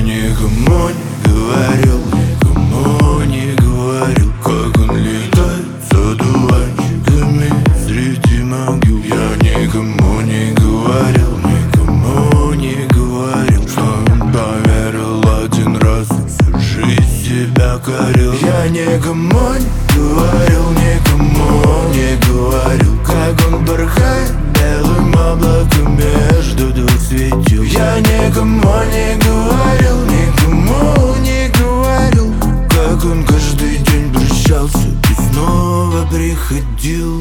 никому не говорил, никому не говорил, как он летает с одуванчиками среди могил. Я никому не говорил, никому не говорил, что он поверил один раз и всю жизнь себя корил. Я никому не говорил, никому не говорил, как он порхает белым облаком между двух светил. Я никому не говорил, никому не говорил, как он каждый день прощался и снова приходил.